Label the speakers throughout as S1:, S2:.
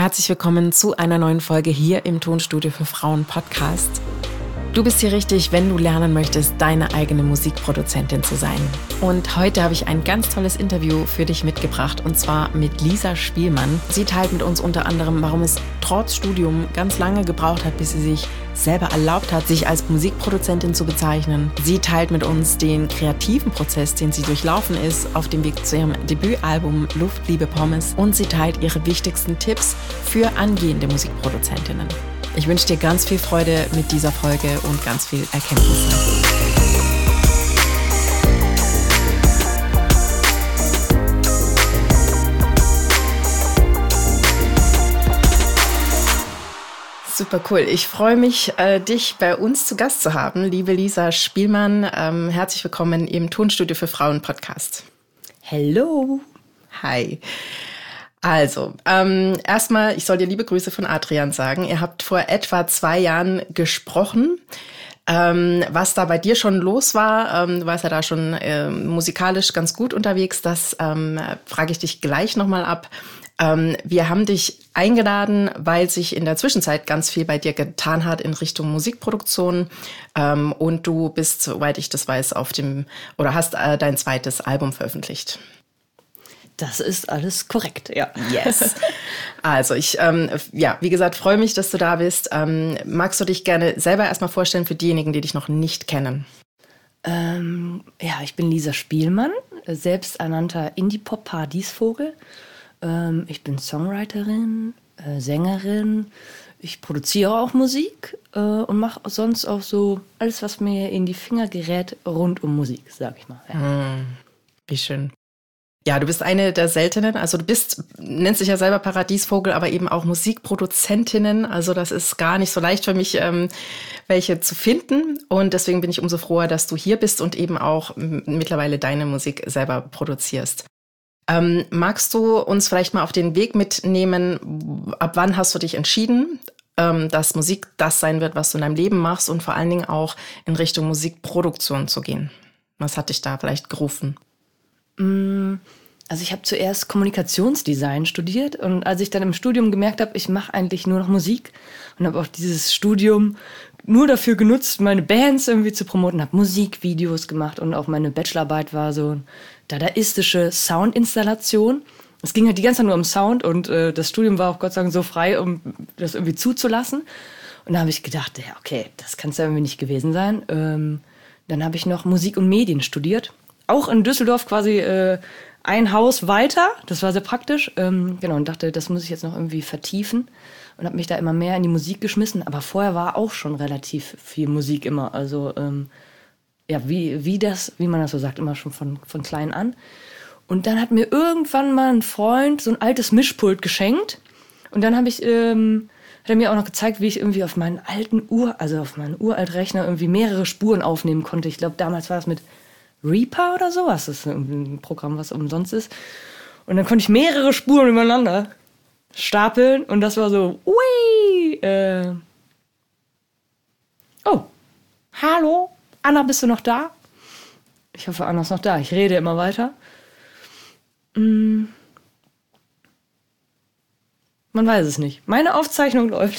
S1: Herzlich willkommen zu einer neuen Folge hier im Tonstudio für Frauen Podcast. Du bist hier richtig, wenn du lernen möchtest, deine eigene Musikproduzentin zu sein. Und heute habe ich ein ganz tolles Interview für dich mitgebracht, und zwar mit Lisa Spielmann. Sie teilt mit uns unter anderem, warum es trotz Studium ganz lange gebraucht hat, bis sie sich selber erlaubt hat, sich als Musikproduzentin zu bezeichnen. Sie teilt mit uns den kreativen Prozess, den sie durchlaufen ist, auf dem Weg zu ihrem Debütalbum Luft, Liebe, Pommes. Und sie teilt ihre wichtigsten Tipps für angehende Musikproduzentinnen. Ich wünsche dir ganz viel Freude mit dieser Folge und ganz viel Erkenntnisse. Super cool. Ich freue mich, dich bei uns zu Gast zu haben, liebe Lisa Spielmann. Herzlich willkommen im Tonstudio für Frauen Podcast.
S2: Hello.
S1: Hi. Also, erstmal, ich soll dir liebe Grüße von Adrian sagen. Ihr habt vor etwa 2 Jahren gesprochen. Was da bei dir schon los war, du warst ja da schon musikalisch ganz gut unterwegs, das frage ich dich gleich nochmal ab. Wir haben dich eingeladen, weil sich in der Zwischenzeit ganz viel bei dir getan hat in Richtung Musikproduktion. Und du bist, soweit ich das weiß, hast dein zweites Album veröffentlicht.
S2: Das ist alles korrekt, ja.
S1: Yes. Also ich, wie gesagt, freue mich, dass du da bist. Magst du dich gerne selber erstmal vorstellen für diejenigen, die dich noch nicht kennen?
S2: Ich bin Lisa Spielmann, selbsternannter Indie-Pop-Paradiesvogel. Ich bin Songwriterin, Sängerin. Ich produziere auch Musik und mache sonst auch so alles, was mir in die Finger gerät, rund um Musik, sag ich mal. Ja.
S1: Wie schön. Ja, du bist eine der seltenen, also nennst dich ja selber Paradiesvogel, aber eben auch Musikproduzentinnen. Also das ist gar nicht so leicht für mich, welche zu finden. Und deswegen bin ich umso froher, dass du hier bist und eben auch mittlerweile deine Musik selber produzierst. Magst du uns vielleicht mal auf den Weg mitnehmen? Ab wann hast du dich entschieden, dass Musik das sein wird, was du in deinem Leben machst, und vor allen Dingen auch in Richtung Musikproduktion zu gehen? Was hat dich da vielleicht gerufen?
S2: Also ich habe zuerst Kommunikationsdesign studiert, und als ich dann im Studium gemerkt habe, ich mache eigentlich nur noch Musik, und habe auch dieses Studium nur dafür genutzt, meine Bands irgendwie zu promoten, habe Musikvideos gemacht, und auch meine Bachelorarbeit war so eine dadaistische Soundinstallation. Es ging halt die ganze Zeit nur um Sound, und das Studium war auch Gott sei Dank so frei, um das irgendwie zuzulassen. Und da habe ich gedacht, ja okay, das kann es ja irgendwie nicht gewesen sein. Dann habe ich noch Musik und Medien studiert. Auch in Düsseldorf quasi ein Haus weiter. Das war sehr praktisch. Und dachte, das muss ich jetzt noch irgendwie vertiefen. Und habe mich da immer mehr in die Musik geschmissen. Aber vorher war auch schon relativ viel Musik immer. Also wie man das so sagt, immer schon von klein an. Und dann hat mir irgendwann mal ein Freund so ein altes Mischpult geschenkt. Und dann hat er mir auch noch gezeigt, wie ich irgendwie auf meinen Uraltrechner irgendwie mehrere Spuren aufnehmen konnte. Ich glaube, damals war das mit Reaper oder sowas. Das ist ein Programm, was umsonst ist. Und dann konnte ich mehrere Spuren übereinander stapeln. Und das war so, ui. Oh, hallo, Anna, bist du noch da? Ich hoffe, Anna ist noch da. Ich rede immer weiter. Man weiß es nicht. Meine Aufzeichnung läuft.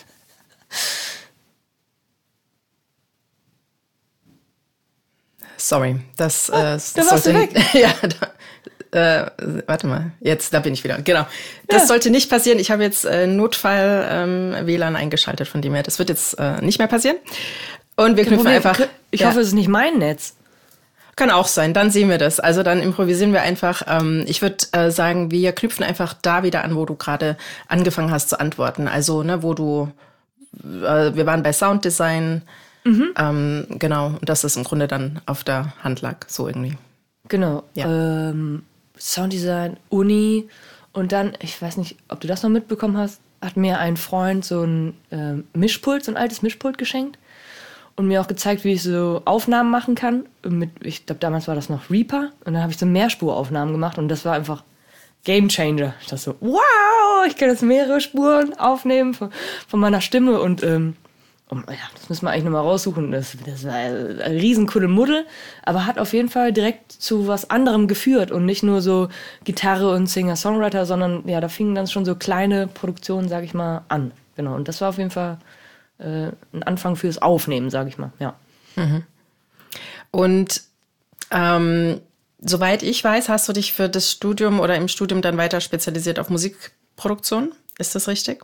S1: Sorry,
S2: da warst du weg.
S1: Ja, warte mal, da bin ich wieder. Genau, das sollte nicht passieren. Ich habe jetzt Notfall-WLAN eingeschaltet, von dem her. Das wird jetzt nicht mehr passieren. Und wir knüpfen einfach...
S2: Ich hoffe, es ist nicht mein Netz.
S1: Kann auch sein, dann sehen wir das. Also dann improvisieren wir einfach. Ich würde sagen, wir knüpfen einfach da wieder an, wo du gerade angefangen hast zu antworten. Also, wir waren bei Sounddesign. Genau, und das ist im Grunde dann auf der Hand lag, so irgendwie.
S2: Genau,
S1: ja.
S2: Sounddesign, Uni, und dann, ich weiß nicht, ob du das noch mitbekommen hast, hat mir ein Freund so ein Mischpult, so ein altes Mischpult geschenkt und mir auch gezeigt, wie ich so Aufnahmen machen kann. Ich glaube, damals war das noch Reaper, und dann habe ich so Mehrspuraufnahmen gemacht, und das war einfach Game Changer. Ich dachte so, wow, ich kann jetzt mehrere Spuren aufnehmen von meiner Stimme, und Das müssen wir eigentlich nochmal raussuchen. Das war ein riesen Kuddelmuddel, aber hat auf jeden Fall direkt zu was anderem geführt und nicht nur so Gitarre und Singer-Songwriter, sondern ja, da fingen dann schon so kleine Produktionen, sag ich mal, an. Genau, und das war auf jeden Fall ein Anfang fürs Aufnehmen, sag ich mal, ja.
S1: Mhm. Und soweit ich weiß, hast du dich für das Studium oder im Studium dann weiter spezialisiert auf Musikproduktion? Ist das richtig?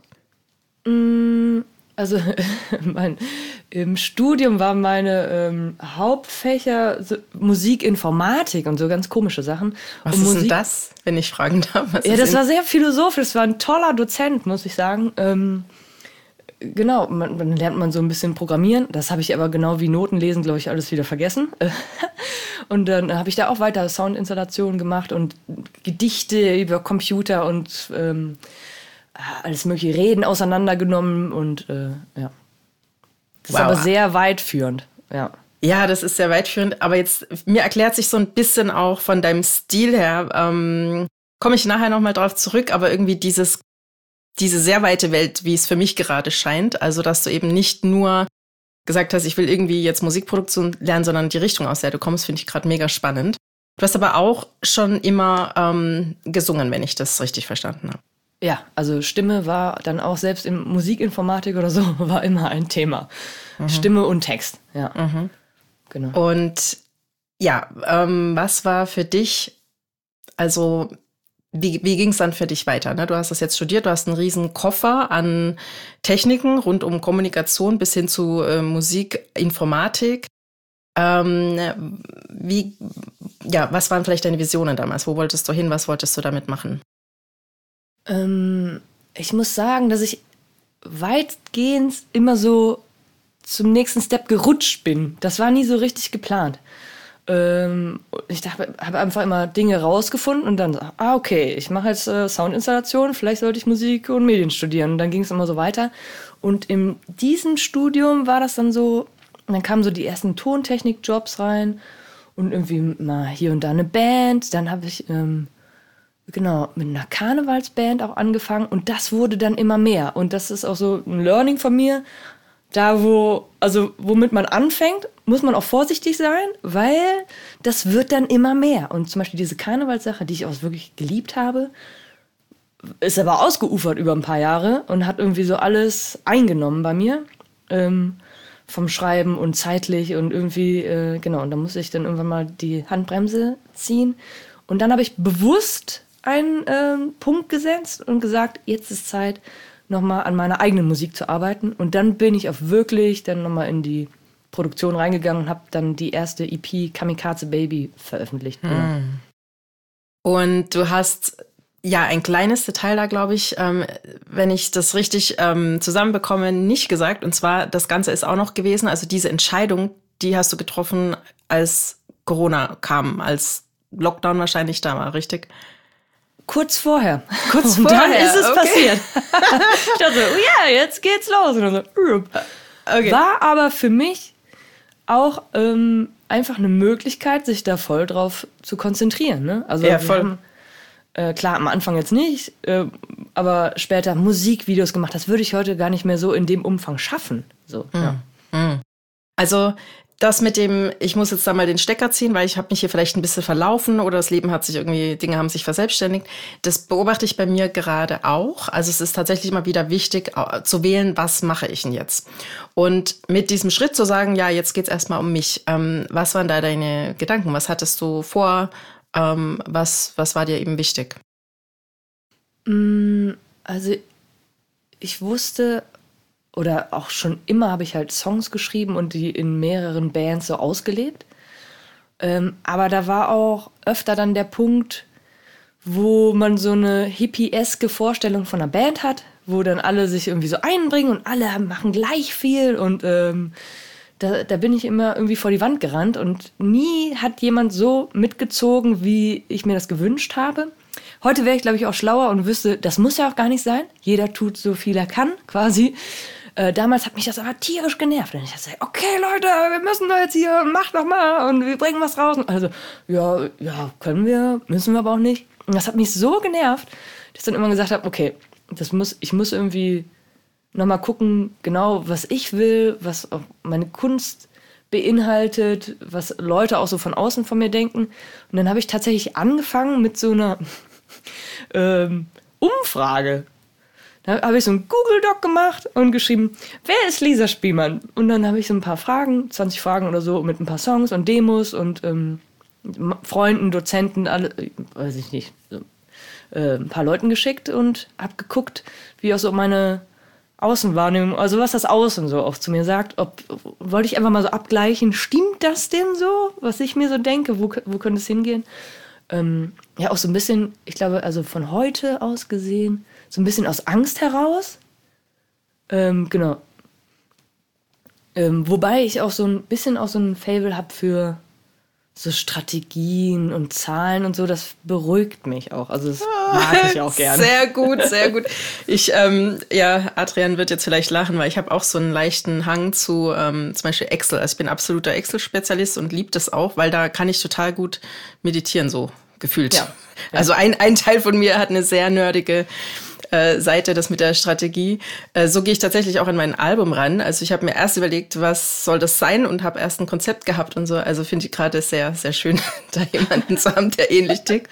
S2: Also im Studium waren meine Hauptfächer so Musikinformatik und so ganz komische Sachen.
S1: Was ist denn das, wenn ich fragen darf?
S2: Das war sehr philosophisch. Das war ein toller Dozent, muss ich sagen. Genau, dann lernt man so ein bisschen programmieren. Das habe ich aber genau wie Noten lesen, glaube ich, alles wieder vergessen. Und dann habe ich da auch weiter Soundinstallationen gemacht und Gedichte über Computer und alles mögliche Reden auseinandergenommen und ja. Das ist aber sehr weitführend, ja.
S1: Ja, das ist sehr weitführend, aber jetzt, mir erklärt sich so ein bisschen auch von deinem Stil her, komme ich nachher nochmal drauf zurück, aber irgendwie diese sehr weite Welt, wie es für mich gerade scheint, also dass du eben nicht nur gesagt hast, ich will irgendwie jetzt Musikproduktion lernen, sondern die Richtung, aus der du kommst, finde ich gerade mega spannend. Du hast aber auch schon immer gesungen, wenn ich das richtig verstanden habe.
S2: Ja, also Stimme war dann auch selbst in Musikinformatik oder so, war immer ein Thema. Mhm. Stimme und Text, ja.
S1: Mhm.
S2: Genau.
S1: Und ja, was war für dich, also wie ging es dann für dich weiter? Ne? Du hast das jetzt studiert, du hast einen riesen Koffer an Techniken rund um Kommunikation bis hin zu Musikinformatik. Was waren vielleicht deine Visionen damals? Wo wolltest du hin? Was wolltest du damit machen?
S2: Ich muss sagen, dass ich weitgehend immer so zum nächsten Step gerutscht bin. Das war nie so richtig geplant. Ich habe einfach immer Dinge rausgefunden und dann, okay, ich mache jetzt Soundinstallation, vielleicht sollte ich Musik und Medien studieren. Und dann ging es immer so weiter. Und in diesem Studium war das dann so, dann kamen so die ersten Tontechnik-Jobs rein und irgendwie mal hier und da eine Band. Dann habe ich mit einer Karnevalsband auch angefangen und das wurde dann immer mehr. Und das ist auch so ein Learning von mir. Da womit man anfängt, muss man auch vorsichtig sein, weil das wird dann immer mehr. Und zum Beispiel diese Karnevalssache, die ich auch wirklich geliebt habe, ist aber ausgeufert über ein paar Jahre und hat irgendwie so alles eingenommen bei mir. Vom Schreiben und zeitlich und irgendwie, und da musste ich dann irgendwann mal die Handbremse ziehen. Und dann habe ich bewusst einen Punkt gesetzt und gesagt, jetzt ist Zeit, nochmal an meiner eigenen Musik zu arbeiten. Und dann bin ich auch wirklich dann nochmal in die Produktion reingegangen und habe dann die erste EP Kamikaze Baby veröffentlicht. Genau.
S1: Und du hast ja ein kleines Detail da, glaube ich, wenn ich das richtig zusammenbekomme, nicht gesagt. Und zwar, das Ganze ist auch noch gewesen, also diese Entscheidung, die hast du getroffen, als Corona kam, als Lockdown wahrscheinlich da war, richtig?
S2: Kurz vorher.
S1: Und
S2: dann ist es passiert. Ich dachte so, jetzt geht's los. Und dann so, War aber für mich auch einfach eine Möglichkeit, sich da voll drauf zu konzentrieren. Ne? Also
S1: ja, voll.
S2: Klar, am Anfang jetzt nicht, aber später Musikvideos gemacht. Das würde ich heute gar nicht mehr so in dem Umfang schaffen. So, ja.
S1: Also das mit dem, ich muss jetzt da mal den Stecker ziehen, weil ich habe mich hier vielleicht ein bisschen verlaufen oder das Leben hat sich irgendwie, Dinge haben sich verselbstständigt. Das beobachte ich bei mir gerade auch. Also es ist tatsächlich immer wieder wichtig zu wählen, was mache ich denn jetzt? Und mit diesem Schritt zu sagen, ja, jetzt geht's erstmal um mich. Was waren da deine Gedanken? Was hattest du vor? Was war dir eben wichtig?
S2: Also ich wusste, oder auch schon immer habe ich halt Songs geschrieben und die in mehreren Bands so ausgelebt. Aber da war auch öfter dann der Punkt, wo man so eine hippieske Vorstellung von einer Band hat, wo dann alle sich irgendwie so einbringen und alle machen gleich viel und da bin ich immer irgendwie vor die Wand gerannt und nie hat jemand so mitgezogen, wie ich mir das gewünscht habe. Heute wäre ich, glaube ich, auch schlauer und wüsste, das muss ja auch gar nicht sein. Jeder tut so viel er kann, quasi. Damals hat mich das aber tierisch genervt. Und ich dachte, okay, Leute, wir müssen da jetzt hier, macht doch mal und wir bringen was raus. Also, ja, können wir, müssen wir aber auch nicht. Und das hat mich so genervt, dass ich dann immer gesagt habe, okay, ich muss irgendwie nochmal gucken, genau, was ich will, was auch meine Kunst beinhaltet, was Leute auch so von außen von mir denken. Und dann habe ich tatsächlich angefangen mit so einer Umfrage. Da habe ich so einen Google-Doc gemacht und geschrieben, wer ist Lisa Spielmann? Und dann habe ich so ein paar Fragen, 20 Fragen oder so, mit ein paar Songs und Demos und Freunden, Dozenten, alle, weiß ich nicht, so, ein paar Leuten geschickt und habe geguckt, wie auch so meine Außenwahrnehmung, also was das Außen so auch zu mir sagt, wollte ich einfach mal so abgleichen, stimmt das denn so, was ich mir so denke, wo könnte es hingehen? Ja, auch so ein bisschen, ich glaube, also von heute aus gesehen, so ein bisschen aus Angst heraus. Genau. Wobei ich auch so ein bisschen auch so ein Faible habe für so Strategien und Zahlen und so, das beruhigt mich auch. Also das mag ich auch gerne.
S1: Sehr gut, sehr gut. Adrian wird jetzt vielleicht lachen, weil ich habe auch so einen leichten Hang zu zum Beispiel Excel. Also ich bin absoluter Excel-Spezialist und liebe das auch, weil da kann ich total gut meditieren, so gefühlt. Ja. Also ein Teil von mir hat eine sehr nerdige Seite, das mit der Strategie. So gehe ich tatsächlich auch an mein Album ran. Also ich habe mir erst überlegt, was soll das sein und habe erst ein Konzept gehabt und so. Also finde ich gerade sehr, sehr schön, da jemanden zu haben, der ähnlich tickt.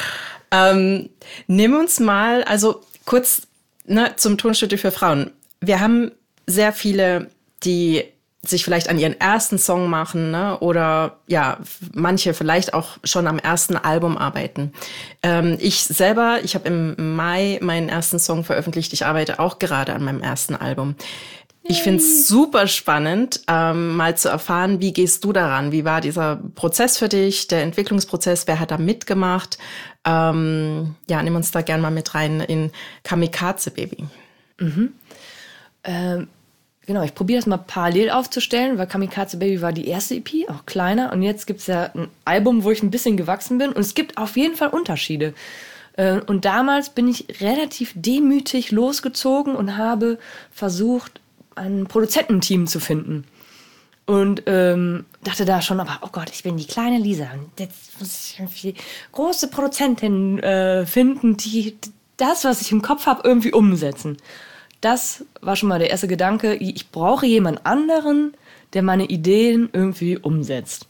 S1: Nimm uns mal, also kurz zum Tonstudio für Frauen. Wir haben sehr viele, die sich vielleicht an ihren ersten Song machen, ne? Oder ja, manche vielleicht auch schon am ersten Album arbeiten. Ich habe im Mai meinen ersten Song veröffentlicht. Ich arbeite auch gerade an meinem ersten Album. Ich finde es super spannend, mal zu erfahren, wie gehst du daran? Wie war dieser Prozess für dich, der Entwicklungsprozess? Wer hat da mitgemacht? Nimm uns da gern mal mit rein in Kamikaze Baby.
S2: Mhm. Genau, ich probiere das mal parallel aufzustellen, weil Kamikaze Baby war die erste EP, auch kleiner. Und jetzt gibt es ja ein Album, wo ich ein bisschen gewachsen bin. Und es gibt auf jeden Fall Unterschiede. Und damals bin ich relativ demütig losgezogen und habe versucht, ein Produzententeam zu finden. Und dachte da schon, aber oh Gott, ich bin die kleine Lisa. Und jetzt muss ich irgendwie große Produzentin finden, die das, was ich im Kopf habe, irgendwie umsetzen. Das war schon mal der erste Gedanke. Ich brauche jemand anderen, der meine Ideen irgendwie umsetzt.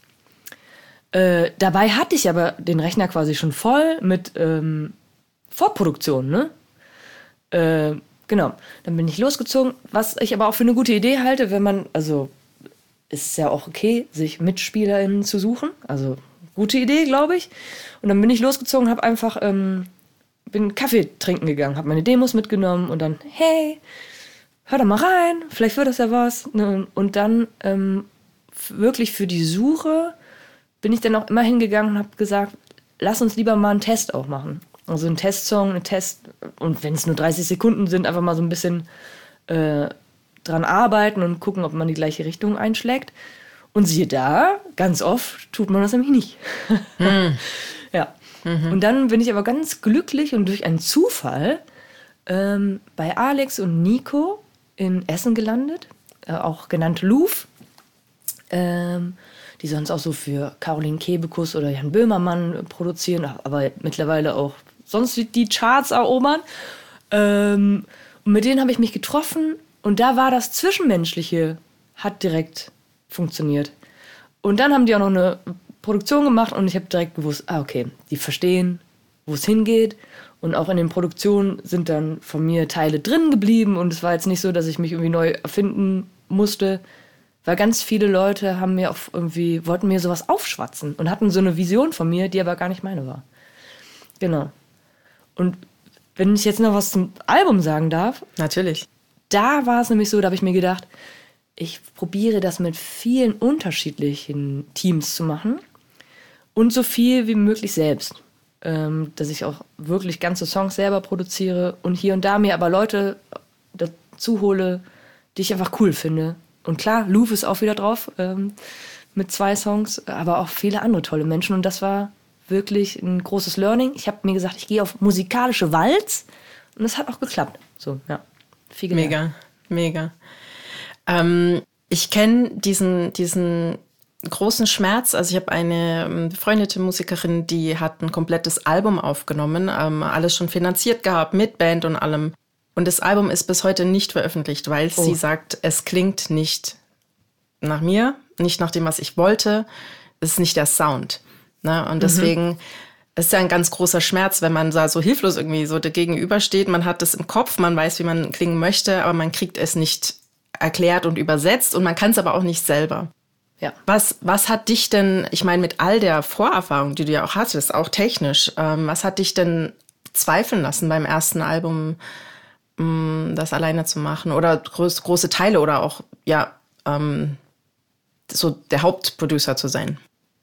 S2: Dabei hatte ich aber den Rechner quasi schon voll mit Vorproduktion, ne? Genau. Dann bin ich losgezogen. Was ich aber auch für eine gute Idee halte, wenn man, also ist ja auch okay, sich MitspielerInnen zu suchen. Also gute Idee, glaube ich. Und dann bin ich losgezogen, habe einfach bin Kaffee trinken gegangen, habe meine Demos mitgenommen und dann, hey, hör doch mal rein, vielleicht wird das ja was. Und dann wirklich für die Suche bin ich dann auch immer hingegangen und habe gesagt, lass uns lieber mal einen Test auch machen. Also einen Testsong, und wenn es nur 30 Sekunden sind, einfach mal so ein bisschen dran arbeiten und gucken, ob man die gleiche Richtung einschlägt. Und siehe da, ganz oft tut man das nämlich nicht. Ja. Mhm. Und dann bin ich aber ganz glücklich und durch einen Zufall bei Alex und Nico in Essen gelandet, auch genannt Louvre, die sonst auch so für Caroline Kebekus oder Jan Böhmermann produzieren, aber mittlerweile auch sonst die Charts erobern. Und mit denen habe ich mich getroffen und da war das Zwischenmenschliche, hat direkt funktioniert. Und dann haben die auch noch eine Produktion gemacht und ich habe direkt gewusst, okay, die verstehen, wo es hingeht. Und auch in den Produktionen sind dann von mir Teile drin geblieben und es war jetzt nicht so, dass ich mich irgendwie neu erfinden musste, weil ganz viele Leute wollten mir sowas aufschwatzen und hatten so eine Vision von mir, die aber gar nicht meine war. Genau. Und wenn ich jetzt noch was zum Album sagen darf.
S1: Natürlich.
S2: Da war es nämlich so, da habe ich mir gedacht, ich probiere das mit vielen unterschiedlichen Teams zu machen und so viel wie möglich selbst. Dass ich auch wirklich ganze Songs selber produziere und hier und da mir aber Leute dazu hole, die ich einfach cool finde. Und klar, Louvre ist auch wieder drauf mit 2 Songs, aber auch viele andere tolle Menschen. Und das war wirklich ein großes Learning. Ich habe mir gesagt, ich gehe auf musikalische Walz und das hat auch geklappt. So, ja, viel gelernt.
S1: Mega. Ich kenne diesen großen Schmerz. Also ich habe eine befreundete Musikerin, die hat ein komplettes Album aufgenommen, alles schon finanziert gehabt mit Band und allem. Und das Album ist bis heute nicht veröffentlicht, weil sie sagt, es klingt nicht nach mir, nicht nach dem, was ich wollte. Es ist nicht der Sound. Ne? Und deswegen ist ja ein ganz großer Schmerz, wenn man da so hilflos irgendwie so gegenübersteht. Man hat das im Kopf, man weiß, wie man klingen möchte, aber man kriegt es nicht erklärt und übersetzt und man kann es aber auch nicht selber.
S2: Ja.
S1: Was hat dich denn, ich meine, mit all der Vorerfahrung, die du ja auch hattest, auch technisch, was hat dich denn zweifeln lassen beim ersten Album, das alleine zu machen oder große Teile oder auch, ja, so der Hauptproducer zu sein?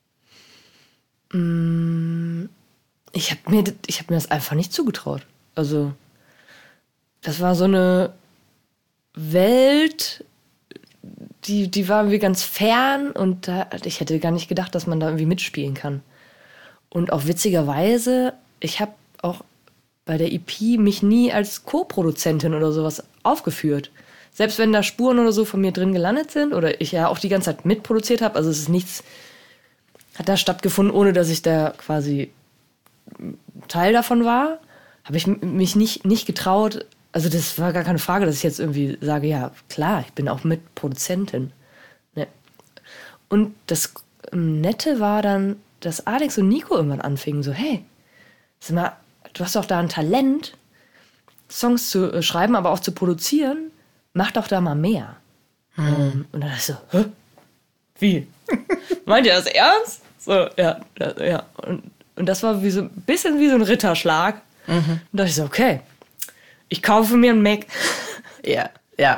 S2: Ich hab mir das einfach nicht zugetraut. Also, das war so eine Welt, die war irgendwie ganz fern und ich hätte gar nicht gedacht, dass man da irgendwie mitspielen kann. Und auch witzigerweise, ich habe auch bei der EP mich nie als Co-Produzentin oder sowas aufgeführt. Selbst wenn da Spuren oder so von mir drin gelandet sind oder ich ja auch die ganze Zeit mitproduziert habe, also es ist nichts, hat da stattgefunden, ohne dass ich da quasi Teil davon war, habe ich mich nicht getraut. Also das war gar keine Frage, dass ich jetzt irgendwie sage, ja klar, ich bin auch Mitproduzentin. Ne. Und das Nette war dann, dass Alex und Nico irgendwann anfingen, so hey, sag mal, du hast doch da ein Talent, Songs zu schreiben, aber auch zu produzieren, mach doch da mal mehr. Und dann dachte ich so, hä? Wie? Meint ihr das ernst? So, ja. Und das war wie so ein bisschen wie so ein Ritterschlag. Und da dachte ich so, okay, ich kaufe mir einen Mac.
S1: Ja.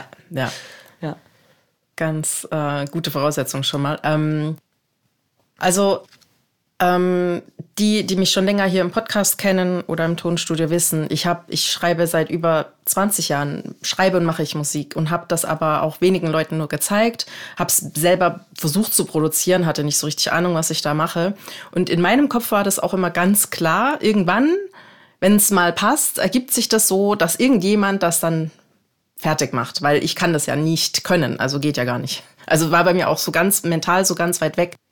S1: Ganz gute Voraussetzung schon mal. Die mich schon länger hier im Podcast kennen oder im Tonstudio wissen, ich schreibe seit über 20 Jahren, schreibe und mache ich Musik und habe das aber auch wenigen Leuten nur gezeigt, habe es selber versucht zu produzieren, hatte nicht so richtig Ahnung, was ich da mache. Und in meinem Kopf war das auch immer ganz klar, irgendwann, wenn es mal passt, ergibt sich das so, dass irgendjemand das dann fertig macht, weil ich kann das ja nicht können, also geht ja gar nicht. Also war bei mir auch so ganz mental so ganz weit weg.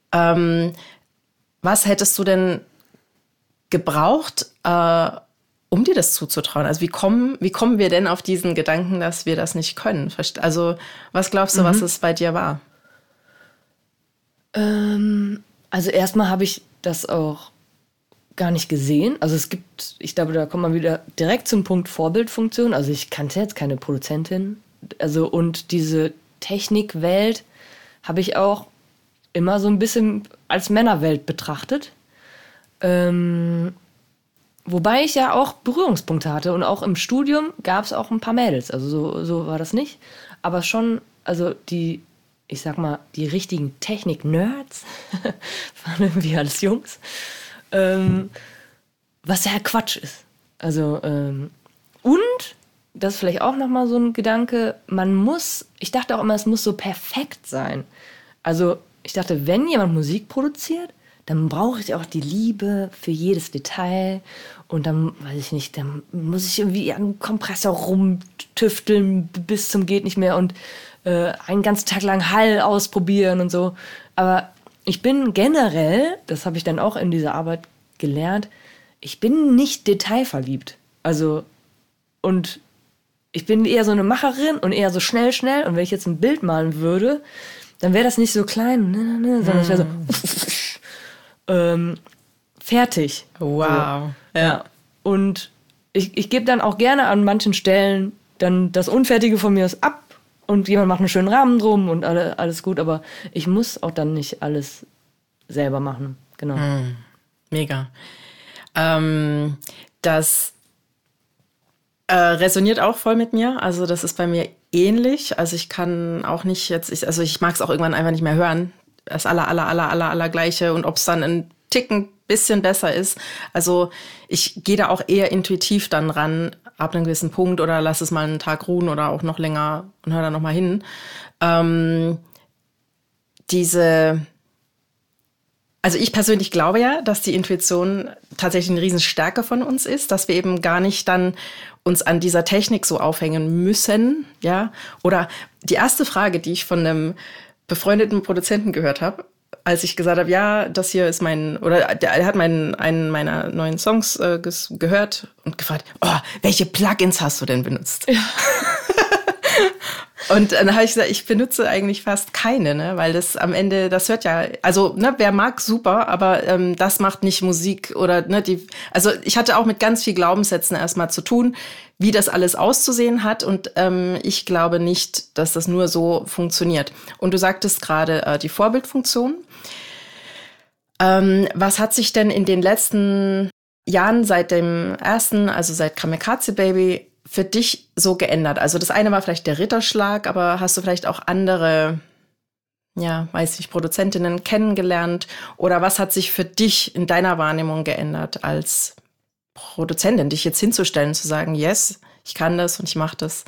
S1: Was hättest du denn gebraucht, um dir das zuzutrauen? Also wie kommen wir denn auf diesen Gedanken, dass wir das nicht können? Also was glaubst du, was es bei dir war?
S2: Also erstmal habe ich das auch gar nicht gesehen. Also ich glaube, da kommt man wieder direkt zum Punkt Vorbildfunktion. Also ich kannte jetzt keine Produzentin. Also und diese Technikwelt habe ich auch immer so ein bisschen als Männerwelt betrachtet. Wobei ich ja auch Berührungspunkte hatte und auch im Studium gab es auch ein paar Mädels. Also so war das nicht. Aber schon, also die richtigen Technik-Nerds waren irgendwie alles Jungs. Was ja Quatsch ist. Also, und, das ist vielleicht auch nochmal so ein Gedanke, ich dachte auch immer, es muss so perfekt sein. Also, ich dachte, wenn jemand Musik produziert, dann brauche ich auch die Liebe für jedes Detail. Und dann, weiß ich nicht, dann muss ich irgendwie an einem Kompressor rumtüfteln bis zum geht nicht mehr und einen ganzen Tag lang Hall ausprobieren und so. Aber ich bin generell, das habe ich dann auch in dieser Arbeit gelernt, ich bin nicht detailverliebt. Also, und ich bin eher so eine Macherin und eher so schnell. Und wenn ich jetzt ein Bild malen würde, dann wäre das nicht so klein, sondern es wäre so fertig.
S1: Wow.
S2: So. Ja. Und ich gebe dann auch gerne an manchen Stellen dann das Unfertige von mir ab und jemand macht einen schönen Rahmen drum und alles gut, aber ich muss auch dann nicht alles selber machen. Genau.
S1: Mega. Das resoniert auch voll mit mir. Also das ist bei mir ähnlich. Also ich kann auch nicht ich mag es auch irgendwann einfach nicht mehr hören. Das aller Gleiche. Und ob es dann ein Ticken bisschen besser ist. Also ich gehe da auch eher intuitiv dann ran, ab einem gewissen Punkt oder lass es mal einen Tag ruhen oder auch noch länger und hör da noch mal hin. Also ich persönlich glaube ja, dass die Intuition tatsächlich eine Riesenstärke von uns ist, dass wir eben gar nicht dann uns an dieser Technik so aufhängen müssen, ja. Oder die erste Frage, die ich von einem befreundeten Produzenten gehört habe, als ich gesagt habe, ja, das hier ist er hat einen meiner neuen Songs gehört und gefragt, welche Plugins hast du denn benutzt? Ja. Und dann habe ich gesagt, ich benutze eigentlich fast keine, ne? Weil das am Ende, das hört ja, also ne, wer mag, super, aber das macht nicht Musik oder ne, also ich hatte auch mit ganz viel Glaubenssätzen erstmal zu tun, wie das alles auszusehen hat und ich glaube nicht, dass das nur so funktioniert. Und du sagtest gerade die Vorbildfunktion. Was hat sich denn in den letzten Jahren seit dem ersten, also seit Kamikaze Baby, für dich so geändert? Also das eine war vielleicht der Ritterschlag, aber hast du vielleicht auch andere, ja, weiß ich, Produzentinnen kennengelernt? Oder was hat sich für dich in deiner Wahrnehmung geändert als Produzentin, dich jetzt hinzustellen, zu sagen, yes, ich kann das und ich mache das?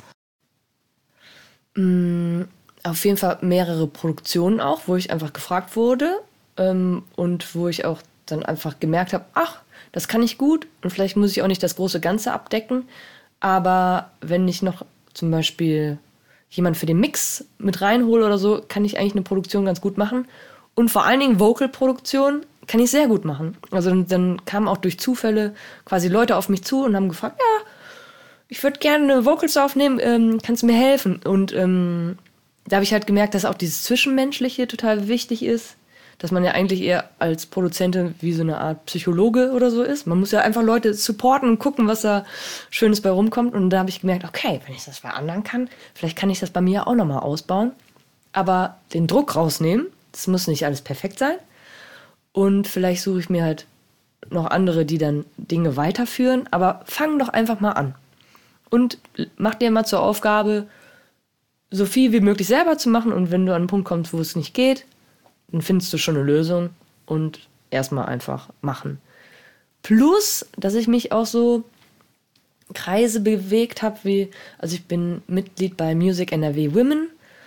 S2: Auf jeden Fall mehrere Produktionen auch, wo ich einfach gefragt wurde und wo ich auch dann einfach gemerkt habe, ach, das kann ich gut und vielleicht muss ich auch nicht das große Ganze abdecken, aber wenn ich noch zum Beispiel jemand für den Mix mit reinhole oder so, kann ich eigentlich eine Produktion ganz gut machen und vor allen Dingen Vocal-Produktion kann ich sehr gut machen. Also dann kamen auch durch Zufälle quasi Leute auf mich zu und haben gefragt, ja, ich würde gerne Vocals aufnehmen, kannst du mir helfen? Und da habe ich halt gemerkt, dass auch dieses Zwischenmenschliche total wichtig ist, dass man ja eigentlich eher als Produzentin wie so eine Art Psychologe oder so ist. Man muss ja einfach Leute supporten und gucken, was da Schönes bei rumkommt. Und da habe ich gemerkt, okay, wenn ich das bei anderen kann, vielleicht kann ich das bei mir auch nochmal ausbauen. Aber den Druck rausnehmen, das muss nicht alles perfekt sein. Und vielleicht suche ich mir halt noch andere, die dann Dinge weiterführen. Aber fang doch einfach mal an. Und mach dir mal zur Aufgabe, so viel wie möglich selber zu machen. Und wenn du an einen Punkt kommst, wo es nicht geht, dann findest du schon eine Lösung und erstmal einfach machen. Plus, dass ich mich auch so Kreise bewegt habe, also ich bin Mitglied bei Music NRW Women.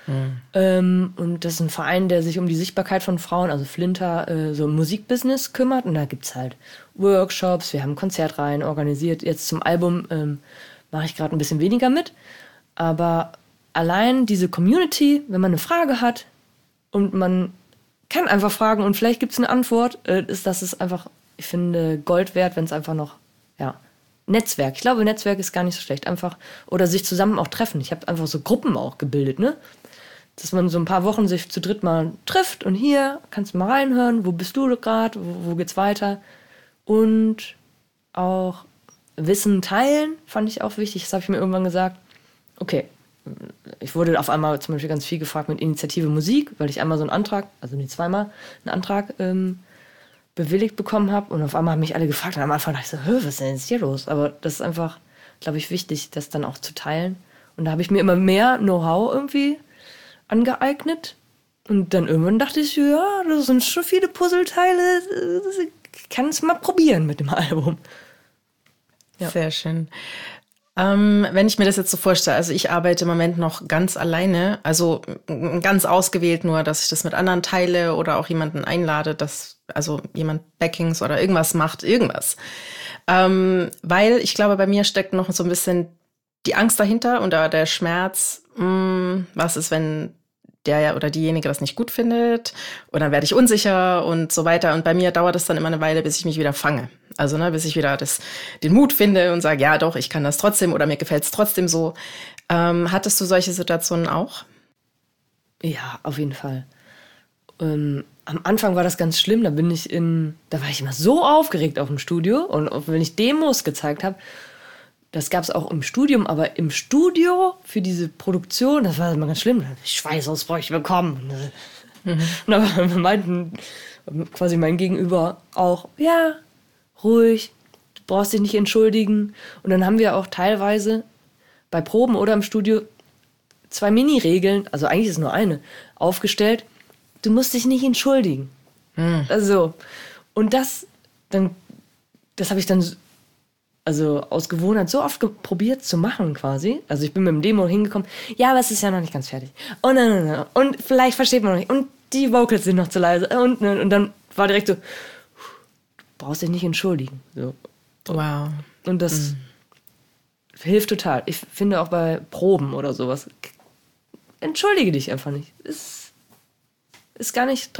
S2: Und das ist ein Verein, der sich um die Sichtbarkeit von Frauen, also Flinter, so im Musikbusiness kümmert. Und da gibt es halt Workshops, wir haben Konzertreihen organisiert. Jetzt zum Album mache ich gerade ein bisschen weniger mit. Aber allein diese Community, wenn man eine Frage hat und man kann einfach fragen und vielleicht gibt es eine Antwort, das ist einfach, ich finde, Gold wert, wenn es einfach noch, ja, Netzwerk. Ich glaube, Netzwerk ist gar nicht so schlecht. Einfach, oder sich zusammen auch treffen. Ich habe einfach so Gruppen auch gebildet, ne? Dass man so ein paar Wochen sich zu dritt mal trifft und hier kannst du mal reinhören, wo bist du gerade, wo geht's weiter? Und auch Wissen teilen fand ich auch wichtig. Das habe ich mir irgendwann gesagt. Okay, ich wurde auf einmal zum Beispiel ganz viel gefragt mit Initiative Musik, weil ich einmal so einen Antrag, also nicht zweimal, einen Antrag bewilligt bekommen habe. Und auf einmal haben mich alle gefragt. Und am Anfang dachte ich so, was ist denn jetzt hier los? Aber das ist einfach, glaube ich, wichtig, das dann auch zu teilen. Und da habe ich mir immer mehr Know-how irgendwie angeeignet. Und dann irgendwann dachte ich, ja, das sind schon viele Puzzleteile. Ich kann es mal probieren mit dem Album.
S1: Ja. Sehr schön. Wenn ich mir das jetzt so vorstelle, also ich arbeite im Moment noch ganz alleine, also ganz ausgewählt nur, dass ich das mit anderen teile oder auch jemanden einlade, dass also jemand Backings oder irgendwas macht, irgendwas. Weil ich glaube, bei mir steckt noch so ein bisschen die Angst dahinter und der Schmerz, was ist, wenn der oder diejenige das nicht gut findet und dann werde ich unsicher und so weiter. Und bei mir dauert es dann immer eine Weile, bis ich mich wieder fange. Also bis ich wieder den Mut finde und sage, ja doch, ich kann das trotzdem oder mir gefällt es trotzdem so. Hattest du solche Situationen auch?
S2: Ja, auf jeden Fall. Am Anfang war das ganz schlimm, da war ich immer so aufgeregt auf dem Studio und wenn ich Demos gezeigt habe, das gab es auch im Studium, aber im Studio für diese Produktion, das war immer ganz schlimm. Schweißausbrüche bekommen. Und da meinten quasi mein Gegenüber auch, ja, ruhig, du brauchst dich nicht entschuldigen. Und dann haben wir auch teilweise bei Proben oder im Studio 2 Mini-Regeln, also eigentlich ist es nur eine, aufgestellt. Du musst dich nicht entschuldigen. Also, und das habe ich dann also aus Gewohnheit so oft probiert zu machen quasi. Also ich bin mit dem Demo hingekommen, ja, aber es ist ja noch nicht ganz fertig. Und vielleicht versteht man noch nicht. Und die Vocals sind noch zu leise. Und dann war direkt so, du brauchst dich nicht entschuldigen. So.
S1: Wow.
S2: Und das hilft total. Ich finde auch bei Proben oder sowas, entschuldige dich einfach nicht. Ist gar nicht dran.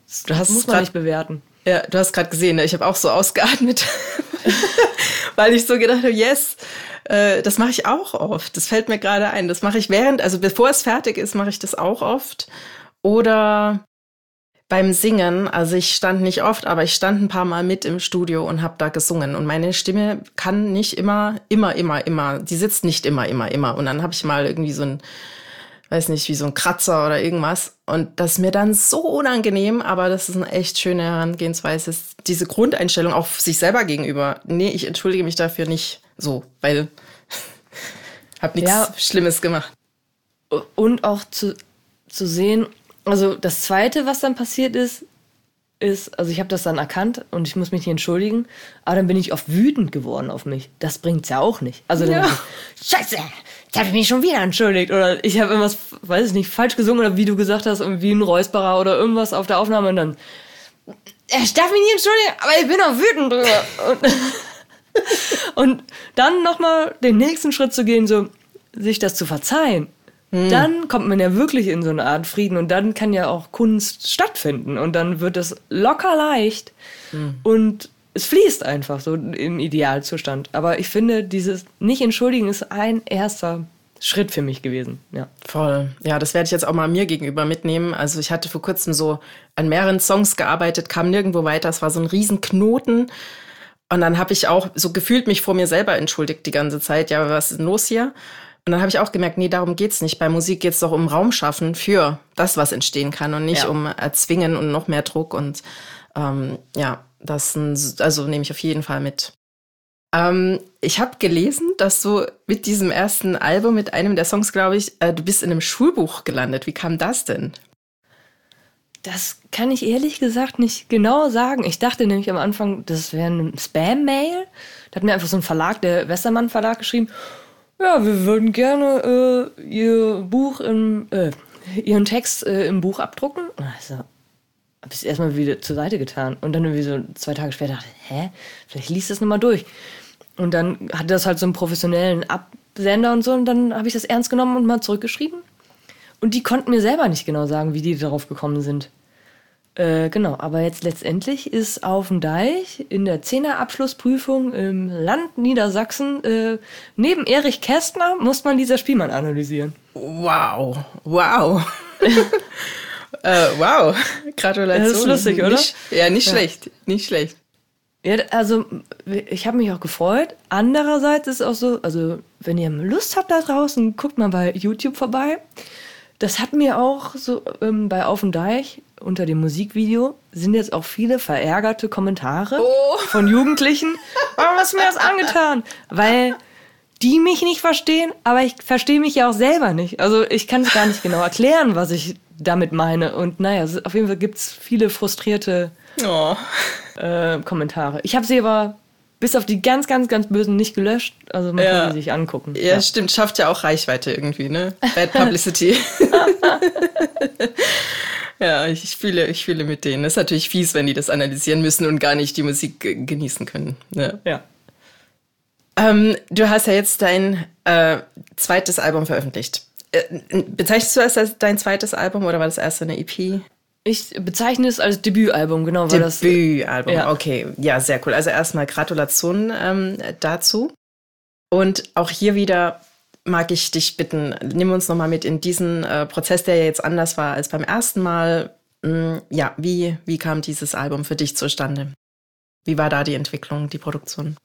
S2: Das muss man nicht bewerten.
S1: Ja, du hast gerade gesehen, ne? Ich habe auch so ausgeatmet, weil ich so gedacht habe, yes, das mache ich auch oft. Das fällt mir gerade ein. Das mache ich bevor es fertig ist, mache ich das auch oft. Oder beim Singen, also ich stand nicht oft, aber ich stand ein paar Mal mit im Studio und habe da gesungen. Und meine Stimme kann nicht immer, die sitzt nicht immer. Und dann habe ich mal irgendwie so ein, weiß nicht, wie so ein Kratzer oder irgendwas. Und das ist mir dann so unangenehm, aber das ist eine echt schöne Herangehensweise. Diese Grundeinstellung auch sich selber gegenüber. Nee, ich entschuldige mich dafür nicht so, weil hab nichts Schlimmes gemacht.
S2: Und auch zu sehen, also das Zweite, was dann passiert ist, also ich habe das dann erkannt und ich muss mich nicht entschuldigen, aber dann bin ich oft wütend geworden auf mich. Das bringt's ja auch nicht. Also dann Scheiße, jetzt habe ich mich schon wieder entschuldigt oder ich habe irgendwas, weiß ich nicht, falsch gesungen oder wie du gesagt hast, wie ein Räusperer oder irgendwas auf der Aufnahme und dann ich darf mich nicht entschuldigen, aber ich bin auch wütend drüber. Und dann nochmal den nächsten Schritt zu gehen, so sich das zu verzeihen. Dann kommt man ja wirklich in so eine Art Frieden und dann kann ja auch Kunst stattfinden und dann wird es locker leicht und es fließt einfach so im Idealzustand. Aber ich finde, dieses Nicht-Entschuldigen ist ein erster Schritt für mich gewesen. Ja.
S1: Voll. Ja, das werde ich jetzt auch mal mir gegenüber mitnehmen. Also ich hatte vor kurzem so an mehreren Songs gearbeitet, kam nirgendwo weiter. Es war so ein Riesenknoten. Und dann habe ich auch so gefühlt mich vor mir selber entschuldigt die ganze Zeit. Ja, was ist denn los hier? Und dann habe ich auch gemerkt, nee, darum geht's nicht. Bei Musik geht's doch um Raum schaffen für das, was entstehen kann und nicht um Erzwingen und noch mehr Druck. Und also nehme ich auf jeden Fall mit. Ich habe gelesen, dass du mit diesem ersten Album, mit einem der Songs, glaube ich, du bist in einem Schulbuch gelandet. Wie kam das denn?
S2: Das kann ich ehrlich gesagt nicht genau sagen. Ich dachte nämlich am Anfang, das wäre ein Spam-Mail. Da hat mir einfach so ein Verlag, der Westermann Verlag, geschrieben, ja, wir würden gerne Ihren Text im Buch abdrucken. Also, habe ich es erstmal wieder zur Seite getan. Und dann irgendwie so 2 Tage später dachte ich, vielleicht liest das nochmal durch. Und dann hatte das halt so einen professionellen Absender und so. Und dann habe ich das ernst genommen und mal zurückgeschrieben. Und die konnten mir selber nicht genau sagen, wie die darauf gekommen sind. Genau, aber jetzt letztendlich ist Auf dem Deich in der 10er Abschlussprüfung im Land Niedersachsen neben Erich Kästner muss man Lisa Spielmann analysieren.
S1: Wow. Wow, Gratulation.
S2: Das ist lustig, oder?
S1: Nicht schlecht, nicht schlecht.
S2: Ja, also ich habe mich auch gefreut. Andererseits ist es auch so, also wenn ihr Lust habt da draußen, guckt mal bei YouTube vorbei. Das hat mir auch so bei Auf dem Deich unter dem Musikvideo sind jetzt auch viele verärgerte Kommentare von Jugendlichen. Warum hast du mir das angetan? Weil die mich nicht verstehen, aber ich verstehe mich ja auch selber nicht. Also ich kann es gar nicht genau erklären, was ich damit meine. Und naja, auf jeden Fall gibt es viele frustrierte Kommentare. Ich habe sie aber bis auf die ganz, ganz, ganz Bösen nicht gelöscht. Also man kann sie sich angucken.
S1: Ja, stimmt. Schafft ja auch Reichweite irgendwie, ne? Bad Publicity. Ja, ich fühle mit denen. Das ist natürlich fies, wenn die das analysieren müssen und gar nicht die Musik genießen können. Ne?
S2: Ja.
S1: Du hast ja jetzt dein zweites Album veröffentlicht. Bezeichnest du das als dein zweites Album oder war das erste eine EP?
S2: Ich bezeichne es als Debütalbum, genau.
S1: Debütalbum, okay. Ja, sehr cool. Also erstmal Gratulation dazu. Und auch hier wieder mag ich dich bitten, nimm uns nochmal mit in diesen Prozess, der ja jetzt anders war als beim ersten Mal. Wie kam dieses Album für dich zustande? Wie war da die Entwicklung, die Produktion?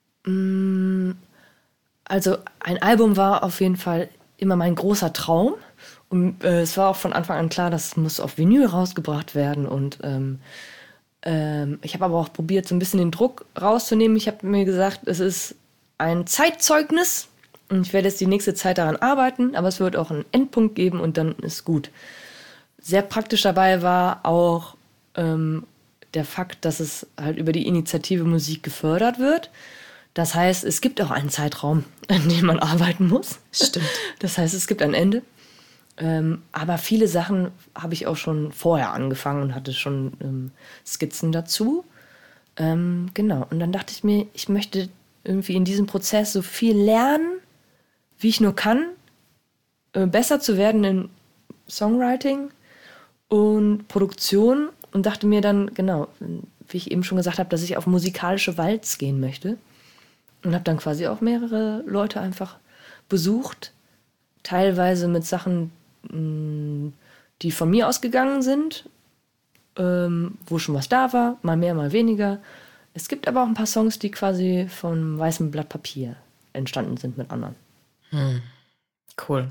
S2: Also ein Album war auf jeden Fall immer mein großer Traum. Und es war auch von Anfang an klar, das muss auf Vinyl rausgebracht werden. Und ich habe aber auch probiert, so ein bisschen den Druck rauszunehmen. Ich habe mir gesagt, es ist ein Zeitzeugnis. Und ich werde jetzt die nächste Zeit daran arbeiten, aber es wird auch einen Endpunkt geben und dann ist gut. Sehr praktisch dabei war auch der Fakt, dass es halt über die Initiative Musik gefördert wird. Das heißt, es gibt auch einen Zeitraum, an dem man arbeiten muss.
S1: Stimmt.
S2: Das heißt, es gibt ein Ende. Aber viele Sachen habe ich auch schon vorher angefangen und hatte schon Skizzen dazu. Genau. Und dann dachte ich mir, ich möchte irgendwie in diesem Prozess so viel lernen, wie ich nur kann, besser zu werden in Songwriting und Produktion und dachte mir dann, genau, wie ich eben schon gesagt habe, dass ich auf musikalische Walz gehen möchte. Und habe dann quasi auch mehrere Leute einfach besucht, teilweise mit Sachen, die von mir ausgegangen sind, wo schon was da war, mal mehr, mal weniger. Es gibt aber auch ein paar Songs, die quasi von weißem Blatt Papier entstanden sind mit anderen.
S1: Cool.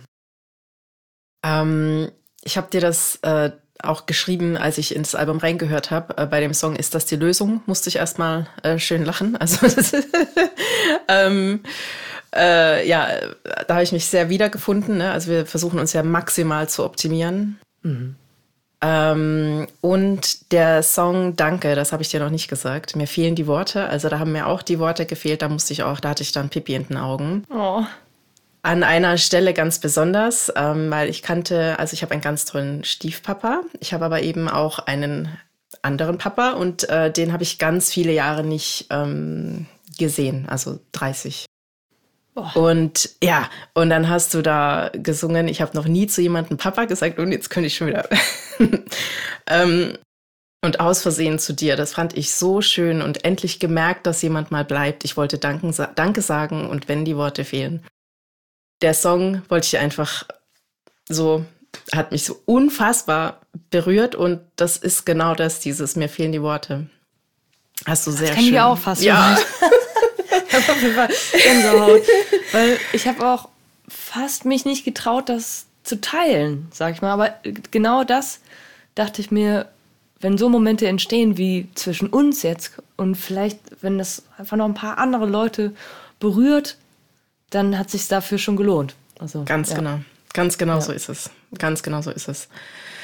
S1: Ich habe dir das auch geschrieben, als ich ins Album reingehört habe. Bei dem Song Ist das die Lösung? Musste ich erstmal schön lachen. Also ja, da habe ich mich sehr wiedergefunden. Ne? Also wir versuchen uns ja maximal zu optimieren. Und der Song Danke, das habe ich dir noch nicht gesagt. Mir fehlen die Worte. Also da haben mir auch die Worte gefehlt. Da hatte ich dann Pipi in den Augen.
S2: Oh.
S1: An einer Stelle ganz besonders, weil ich habe einen ganz tollen Stiefpapa. Ich habe aber eben auch einen anderen Papa und den habe ich ganz viele Jahre nicht gesehen, also 30. Oh. Und ja, und dann hast du da gesungen, ich habe noch nie zu jemandem Papa gesagt und jetzt könnte ich schon wieder und aus Versehen zu dir. Das fand ich so schön und endlich gemerkt, dass jemand mal bleibt. Ich wollte Danke sagen und wenn die Worte fehlen. Der Song wollte ich einfach hat mich so unfassbar berührt und das ist genau das, mir fehlen die Worte. Hast du sehr schön.
S2: Das kann ich auch fast.
S1: Ja.
S2: Ich habe auf jeden Fall Gänsehaut. Weil ich habe auch fast mich nicht getraut, das zu teilen, sag ich mal. Aber genau das dachte ich mir, wenn so Momente entstehen wie zwischen uns jetzt und vielleicht, wenn das einfach noch ein paar andere Leute berührt, dann hat es sich dafür schon gelohnt. Also,
S1: Ganz genau. Ganz genau so ist es. Ganz genau so ist es.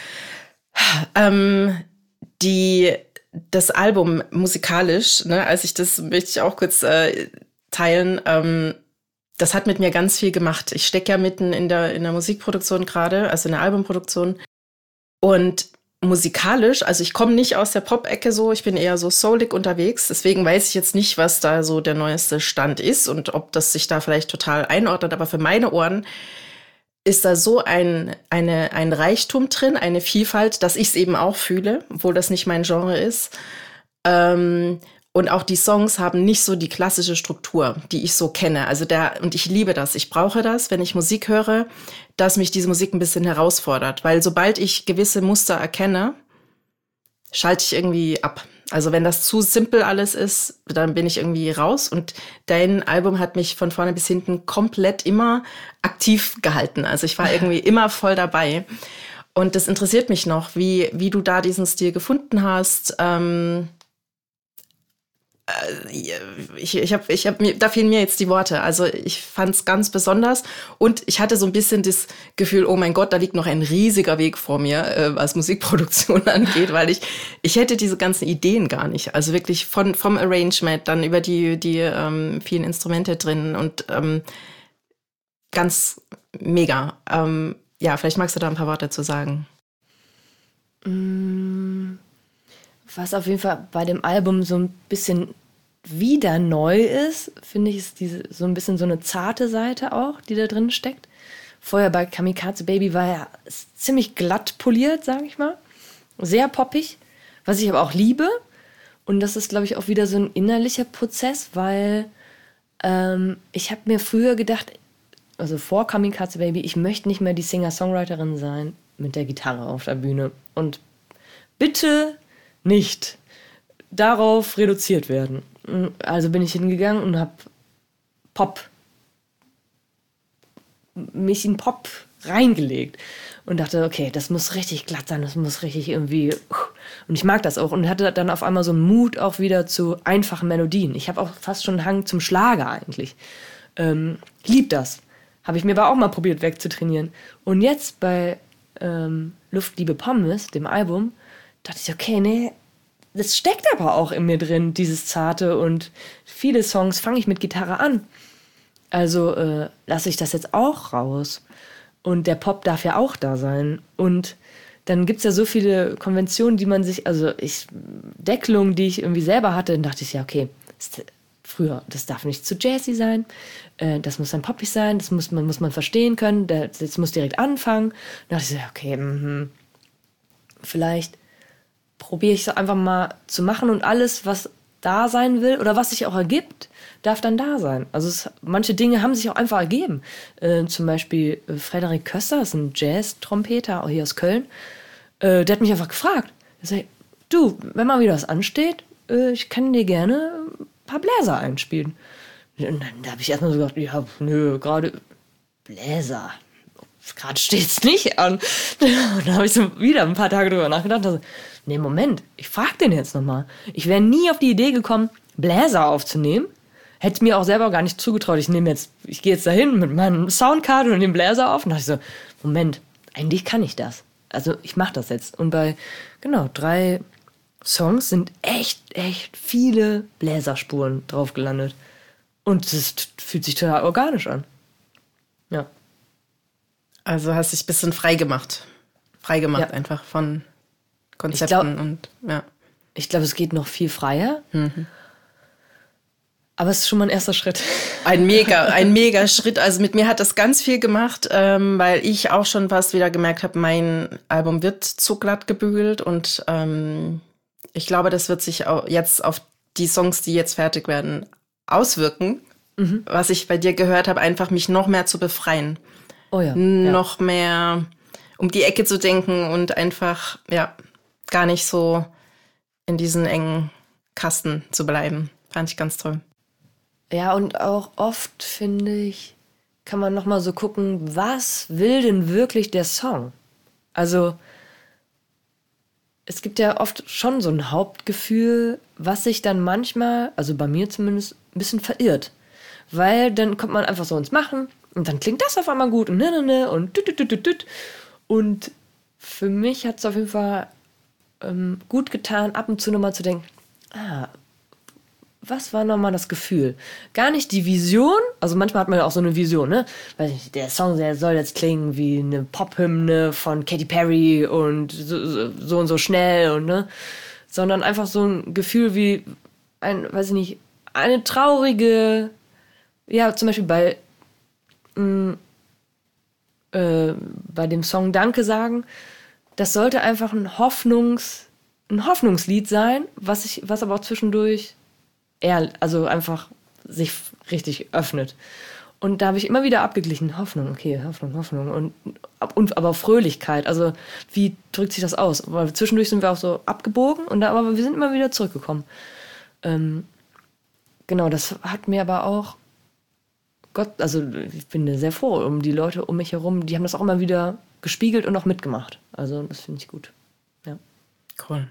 S1: Das Album musikalisch, ne, möchte ich auch kurz teilen, das hat mit mir ganz viel gemacht. Ich stecke ja mitten in der Musikproduktion gerade, also in der Albumproduktion. Und musikalisch, also ich komme nicht aus der Pop-Ecke so, ich bin eher so soulig unterwegs, deswegen weiß ich jetzt nicht, was da so der neueste Stand ist und ob das sich da vielleicht total einordnet, aber für meine Ohren ist da so ein Reichtum drin, eine Vielfalt, dass ich es eben auch fühle, obwohl das nicht mein Genre ist. Und auch die Songs haben nicht so die klassische Struktur, die ich so kenne. Und ich liebe das. Ich brauche das, wenn ich Musik höre, dass mich diese Musik ein bisschen herausfordert. Weil sobald ich gewisse Muster erkenne, schalte ich irgendwie ab. Also wenn das zu simpel alles ist, dann bin ich irgendwie raus. Und dein Album hat mich von vorne bis hinten komplett immer aktiv gehalten. Also ich war irgendwie immer voll dabei. Und das interessiert mich noch, wie du da diesen Stil gefunden hast. Da fehlen mir jetzt die Worte. Also ich fand es ganz besonders und ich hatte so ein bisschen das Gefühl, oh mein Gott, da liegt noch ein riesiger Weg vor mir, was Musikproduktion angeht, weil ich hätte diese ganzen Ideen gar nicht. Also wirklich vom Arrangement, dann über die vielen Instrumente drin und ganz mega. Ja, vielleicht magst du da ein paar Worte zu sagen.
S2: Was auf jeden Fall bei dem Album so ein bisschen wieder neu ist, finde ich, ist so ein bisschen so eine zarte Seite auch, die da drin steckt. Vorher bei Kamikaze Baby war ja ziemlich glatt poliert, sage ich mal. Sehr poppig, was ich aber auch liebe. Und das ist, glaube ich, auch wieder so ein innerlicher Prozess, weil ich habe mir früher gedacht, also vor Kamikaze Baby, ich möchte nicht mehr die Singer-Songwriterin sein mit der Gitarre auf der Bühne. Und bitte nicht darauf reduziert werden. Also bin ich hingegangen und habe mich in Pop reingelegt und dachte, okay, das muss richtig glatt sein, das muss richtig irgendwie, und ich mag das auch und hatte dann auf einmal so einen Mut auch wieder zu einfachen Melodien. Ich habe auch fast schon einen Hang zum Schlager eigentlich. Lieb das. Habe ich mir aber auch mal probiert wegzutrainieren. Und jetzt bei Luft, Liebe, Pommes, dem Album, dachte ich, okay, nee, das steckt aber auch in mir drin, dieses Zarte, und viele Songs fange ich mit Gitarre an. Also lasse ich das jetzt auch raus. Und der Pop darf ja auch da sein. Und dann gibt es ja so viele Konventionen, die man sich, Deckelungen, die ich irgendwie selber hatte, dann dachte ich, ja, okay, früher, das darf nicht zu jazzy sein, das muss dann poppig sein, das muss man verstehen können, das muss direkt anfangen. Dann dachte ich, ja, okay, vielleicht probiere ich es einfach mal zu machen und alles, was da sein will oder was sich auch ergibt, darf dann da sein. Also manche Dinge haben sich auch einfach ergeben. Zum Beispiel Frederik Köster ist ein Jazz-Trompeter hier aus Köln. Der hat mich einfach gefragt. Er sagt, du, wenn mal wieder was ansteht, ich kann dir gerne ein paar Bläser einspielen. Und dann habe ich erstmal so gedacht, ja, nö, gerade Bläser. Gerade steht's nicht an. Und dann habe ich so wieder ein paar Tage drüber nachgedacht. Also, nee, Moment, ich frage den jetzt nochmal. Ich wäre nie auf die Idee gekommen, Bläser aufzunehmen. Hätte mir auch selber gar nicht zugetraut. Ich gehe jetzt dahin mit meinem Soundcard und dem Bläser auf. Und dachte ich so, Moment, eigentlich kann ich das. Also ich mache das jetzt. Und bei, 3 Songs sind echt viele Bläserspuren drauf gelandet. Und es fühlt sich total organisch an. Ja.
S1: Also hast dich ein bisschen frei gemacht. Ja. Einfach von Konzepten
S2: Ich glaube, es geht noch viel freier. Mhm. Aber es ist schon mal ein erster Schritt.
S1: Ein mega Schritt. Also mit mir hat das ganz viel gemacht, weil ich auch schon fast wieder gemerkt habe, mein Album wird zu glatt gebügelt. Und ich glaube, das wird sich auch jetzt auf die Songs, die jetzt fertig werden, auswirken. Mhm. Was ich bei dir gehört habe, einfach mich noch mehr zu befreien.
S2: Oh ja.
S1: Noch mehr um die Ecke zu denken und einfach, gar nicht so in diesen engen Kasten zu bleiben. Fand ich ganz toll.
S2: Ja, und auch oft, finde ich, kann man noch mal so gucken, was will denn wirklich der Song? Also, es gibt ja oft schon so ein Hauptgefühl, was sich dann manchmal, also bei mir zumindest, ein bisschen verirrt. Weil dann kommt man einfach so ins Machen und dann klingt das auf einmal gut und und düt. Und für mich hat es auf jeden Fall gut getan, ab und zu nochmal zu denken, was war nochmal das Gefühl? Gar nicht die Vision, also manchmal hat man ja auch so eine Vision, ne? Weiß nicht, der Song der soll jetzt klingen wie eine Pop-Hymne von Katy Perry und so und so schnell und ne? Sondern einfach so ein Gefühl wie eine traurige, ja, zum Beispiel bei dem Song Danke sagen, das sollte einfach ein Hoffnungslied sein, was aber auch zwischendurch also einfach sich richtig öffnet. Und da habe ich immer wieder abgeglichen. Hoffnung und aber Fröhlichkeit. Also wie drückt sich das aus? Weil zwischendurch sind wir auch so abgebogen aber wir sind immer wieder zurückgekommen. Das hat mir aber auch also ich bin sehr froh um die Leute um mich herum. Die haben das auch immer wieder gespiegelt und auch mitgemacht. Also das finde ich gut. Ja.
S1: Cool.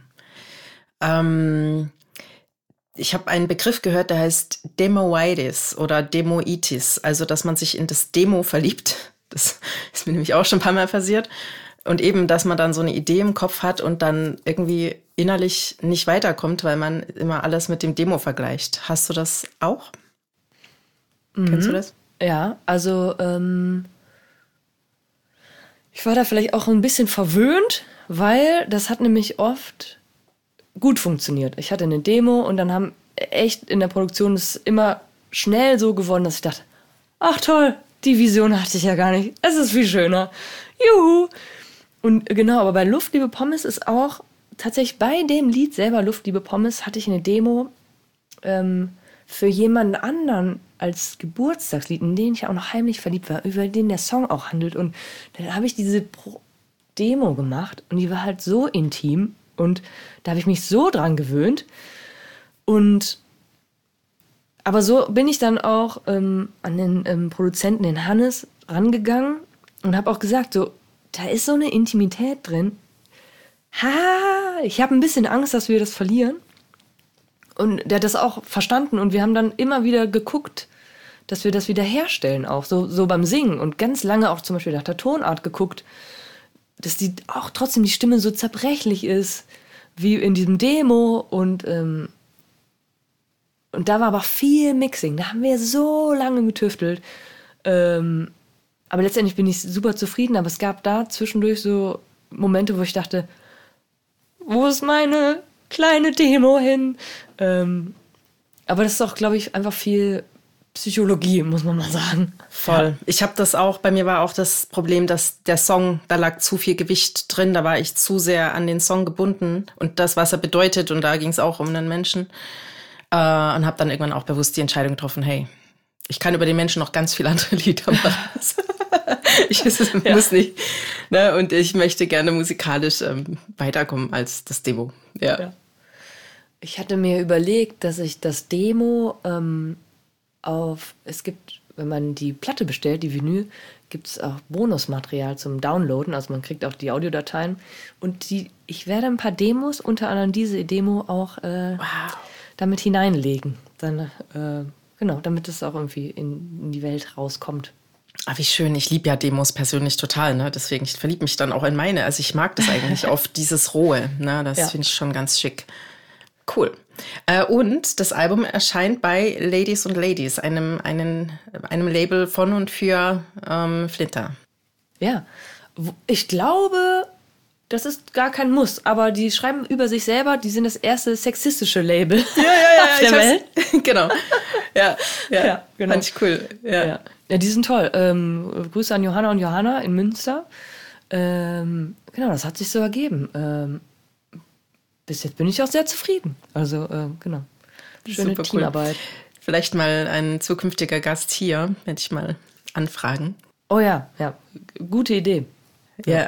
S1: Ich habe einen Begriff gehört, der heißt Demoitis oder Demoitis, also dass man sich in das Demo verliebt. Das ist mir nämlich auch schon ein paar Mal passiert. Und eben, dass man dann so eine Idee im Kopf hat und dann irgendwie innerlich nicht weiterkommt, weil man immer alles mit dem Demo vergleicht. Hast du das auch? Kennst du das?
S2: Ja, also ich war da vielleicht auch ein bisschen verwöhnt, weil das hat nämlich oft gut funktioniert. Ich hatte eine Demo und dann haben echt in der Produktion es immer schnell so geworden, dass ich dachte, ach toll, die Vision hatte ich ja gar nicht. Es ist viel schöner. Juhu! Und genau, aber bei Luft, Liebe, Pommes ist auch tatsächlich bei dem Lied selber, Luft, Liebe, Pommes, hatte ich eine Demo für jemanden anderen als Geburtstagslied, in den ich auch noch heimlich verliebt war, über den der Song auch handelt. Und dann habe ich diese Demo gemacht und die war halt so intim. Und da habe ich mich so dran gewöhnt. Aber so bin ich dann auch an den Produzenten, den Hannes, rangegangen und habe auch gesagt, so, da ist so eine Intimität drin. Ich habe ein bisschen Angst, dass wir das verlieren. Und der hat das auch verstanden und wir haben dann immer wieder geguckt, dass wir das wieder herstellen, auch so beim Singen. Und ganz lange auch zum Beispiel nach der Tonart geguckt, dass die auch trotzdem die Stimme so zerbrechlich ist, wie in diesem Demo. Und da war aber viel Mixing. Da haben wir so lange getüftelt. Aber letztendlich bin ich super zufrieden. Aber es gab da zwischendurch so Momente, wo ich dachte, wo ist meine kleine Demo hin? Aber das ist auch, glaube ich, einfach viel Psychologie, muss man mal sagen.
S1: Voll. Ja. Ich habe das auch, bei mir war auch das Problem, dass der Song, da lag zu viel Gewicht drin, da war ich zu sehr an den Song gebunden und das, was er bedeutet, und da ging es auch um einen Menschen. Und habe dann irgendwann auch bewusst die Entscheidung getroffen, hey, ich kann über den Menschen noch ganz viele andere Lieder machen. Ich muss nicht. Ne? Und ich möchte gerne musikalisch weiterkommen als das Demo. Ja.
S2: Ich hatte mir überlegt, dass ich das Demo es gibt, wenn man die Platte bestellt, die Vinyl, gibt es auch Bonusmaterial zum Downloaden, also man kriegt auch die Audiodateien. Und ich werde ein paar Demos, unter anderem diese Demo, auch damit hineinlegen. Dann, damit es auch irgendwie in die Welt rauskommt.
S1: Ah, wie schön. Ich liebe ja Demos persönlich total, ne? Deswegen, ich verliebe mich dann auch in meine. Also ich mag das eigentlich oft, dieses Rohe. Ne? Das finde ich schon ganz schick. Cool. Und das Album erscheint bei Ladies & Ladies, einem Label von und für Flinter.
S2: Ja, ich glaube, das ist gar kein Muss, aber die schreiben über sich selber, die sind das erste sexistische Label auf der Welt.
S1: Genau. Ja,
S2: genau.
S1: Fand ich cool. Ja,
S2: die sind toll. Grüße an Johanna und Johanna in Münster. Genau, das hat sich so ergeben. Bis jetzt bin ich auch sehr zufrieden. Also, genau. Schöne
S1: super
S2: Teamarbeit.
S1: Cool. Vielleicht mal ein zukünftiger Gast hier, werde ich mal anfragen.
S2: Oh ja, gute Idee.
S1: Ja,